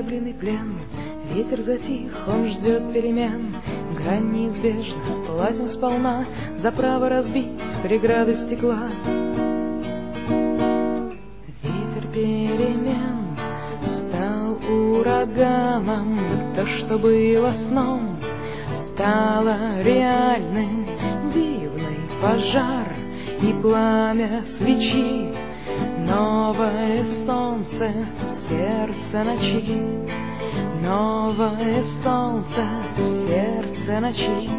Разгромленный плен, ветер затих, он ждет перемен. Грань неизбежна, платим сполна за право разбить преграды стекла. Ветер перемен стал ураганом, то, что было сном, стало реальным. Дивный пожар и пламя свечи, новое солнце в сердце ночи, новое солнце в сердце ночи.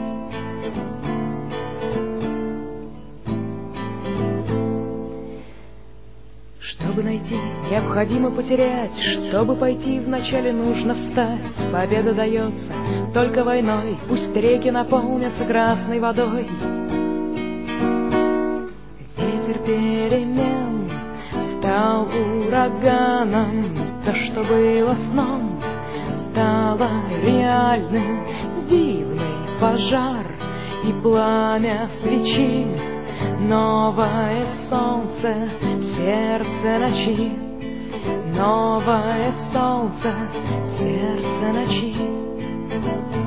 Чтобы найти, необходимо потерять. Чтобы пойти, вначале нужно встать. Победа дается только войной. Пусть реки наполнятся красной водой. Ветер перемен стал ураганом, то, что было сном, стало реальным. Дивный пожар и пламя свечи, новое солнце в сердце ночи, новое солнце в сердце ночи.